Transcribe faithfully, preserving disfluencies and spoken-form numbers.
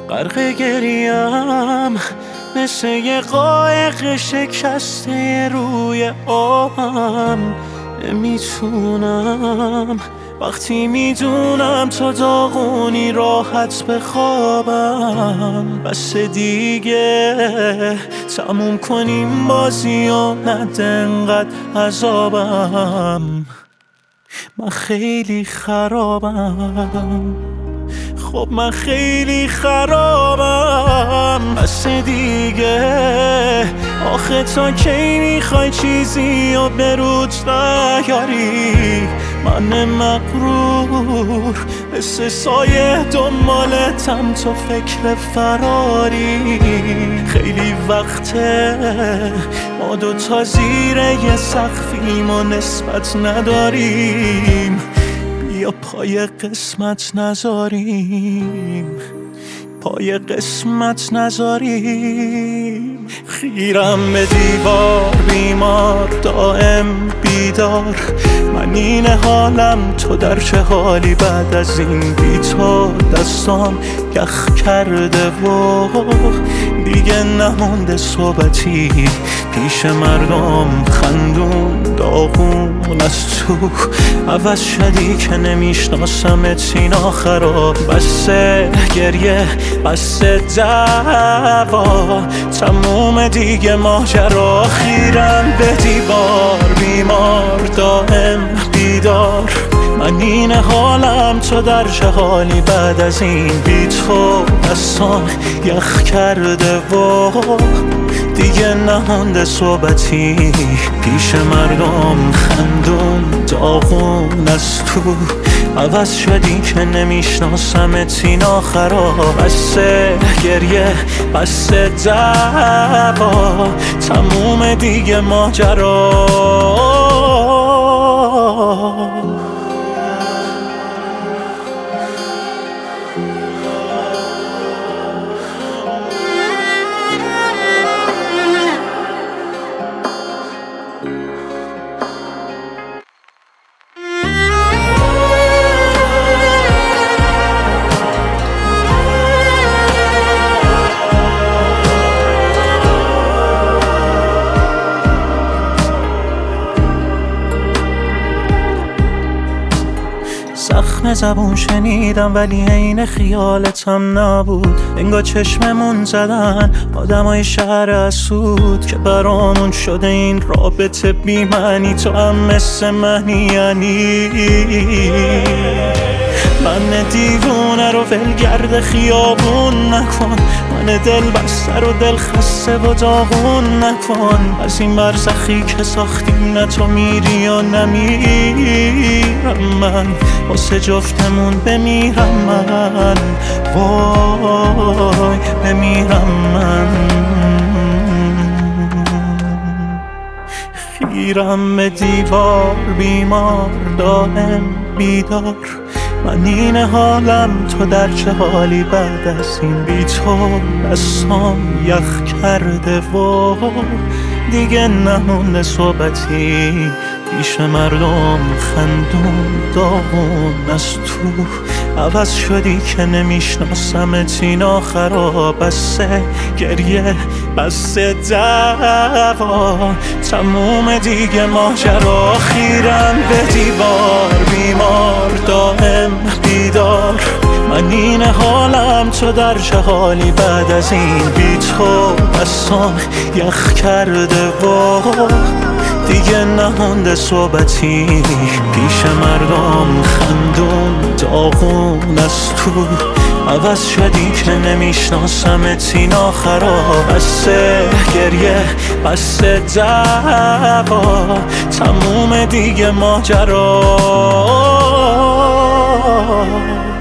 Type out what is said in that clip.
غرق گریم مثل یه قایق شکسته روی آبم. نمیتونم وقتی میدونم تا داغونی راحت بخوابم. بس دیگه تموم کنیم بازی و نده انقدر عذابم. من خیلی خرابم، خب من خیلی خرابم. بس دیگه آخه تا کی میخوای چیزی و برود نیاری؟ من مغرور مثل سایه دنبالتم تو فکر فراری. خیلی وقته ما دوتا زیر یه سقفیم و نسبت نداریم. بیا پای قسمت نذاریم، پای قسمت نذاریم. خیرم به دیوار بیمار دائم بیدار. من این حالم تو در چه حالی بعد از این بی تو؟ دستام یخ کرده و دیگه نمونده صحبتی پیش مردم. خندون داغون از تو عوض شدی که نمیشناسمت سینا خراب. بسه گریه بسه دعوا تموم دیگه ماجرا. خیرم به دیوار بیمار دائم بیدار. من این حالم تو در چه حالی بعد از این بی تو؟ دستان یخ کرده و دیگه نمونده صحبتی پیش مردم. خندون داغون از تو عوض شدی که نمیشناسمت سینا خراب. بسه گریه بسه دعوا تموم دیگه ماجرا. زخم زبون شنیدم ولی عین خیالتم نبود. انگار چشممون زدن آدمای شهر اسود که برامون شده این رابطه بی معنی. تو هم مثل منی یعنی من دیوونه رو ولگرد خیابون نکن. من دل بسته رو دل خسته و داغون نکن. از این برزخی که ساختیم نه تو میری و نمیرم من. واسه جفتمون بمیرم من، وای بمیرم من. خیرم به دیوار بیمار دائم بیدار. من این حالم تو در چه حالی بعد از این بی تو؟ دستام یخ کرده و دیگه نمونده صحبتی پیش مردم. خندون داغون از تو عوض شدی که نمیشناسمت سینا خراب. بسه گریه بسه دعوا تموم دیگه ماجرا. خیرم به دیوار بیمار دائم بیدار. من این حالم تو در چه حالی بعد از این بی تو؟ دستام یخ کرده و دیگه نمونده صحبتی پیش مردم. خندون داغون از تو عوض شدی که نمیشناسمت سینا خراب. بسه گریه بسه دعوا تموم دیگه ماجرا.